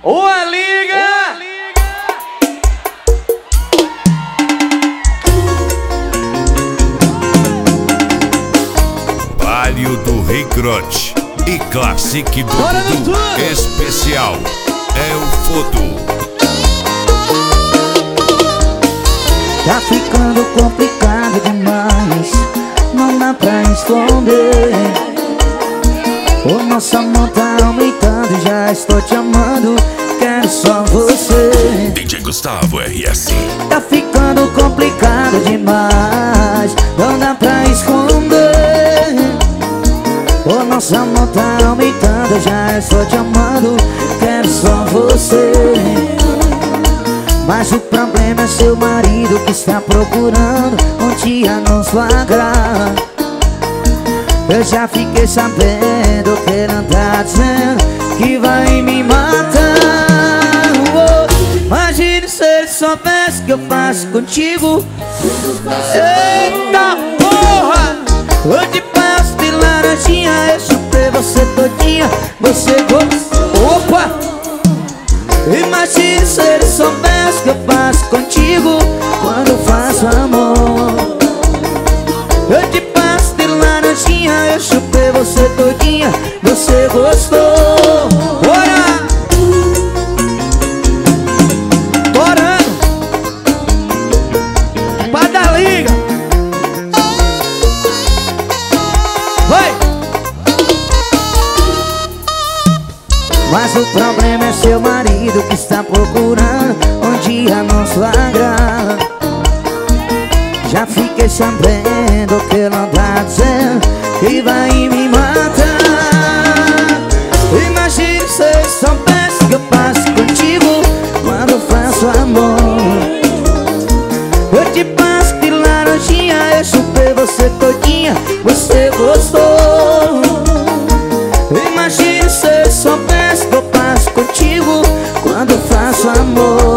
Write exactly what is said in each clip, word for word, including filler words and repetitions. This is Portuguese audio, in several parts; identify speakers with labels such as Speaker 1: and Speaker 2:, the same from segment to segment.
Speaker 1: Ô, liga!
Speaker 2: Palio do Rei Crote e Classic do Dudu especial é o Foto.
Speaker 3: Tá ficando complicado demais, não dá pra esconder. O nosso amor tá aumentando, já estou te amando, quero só você.
Speaker 2: D J Gustavo R S.
Speaker 3: Tá ficando complicado demais, não dá pra esconder. O nosso amor tá aumentando, já estou te amando, quero só você. Mas o problema é seu marido que está procurando um dia nos flagrar. Eu já fiquei sabendo que ele anda dizendo que vai me matar. Oh, imagine se ele soubesse que eu faço contigo. Eita porra! Eu te passo de laranjinha, eu chupei você todinha, você gosta. Opa! Imagine se ele soubesse que eu faço contigo quando faço amor. Eu te passo de laranjinha, eu chupei você todinha, você gostou. Bora! Torando pra dar liga. Vai! Mas o problema é seu marido que está procurando um dia nos flagrar. Já fiquei sabendo que ele anda dizendo que vai me matar. Imagine se ele soubesse que eu passo contigo quando faço amor. Eu te passo de laranjinha, eu chupei você todinha, você gostou. Imagine se ele soubesse que eu passo contigo quando faço amor.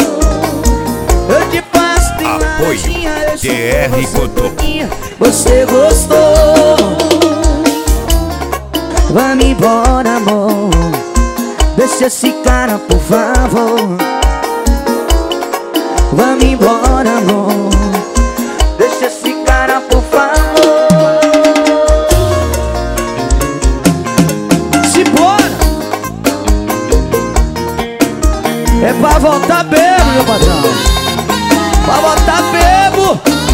Speaker 3: Eu te passo de laranjinha, eu chupei você todinha, você gostou. Vamos embora, amor, deixa esse cara, por favor. Vamos embora, amor, deixa esse cara, por favor. Simbora! É pra voltar bebo, meu patrão. Pra voltar bebo.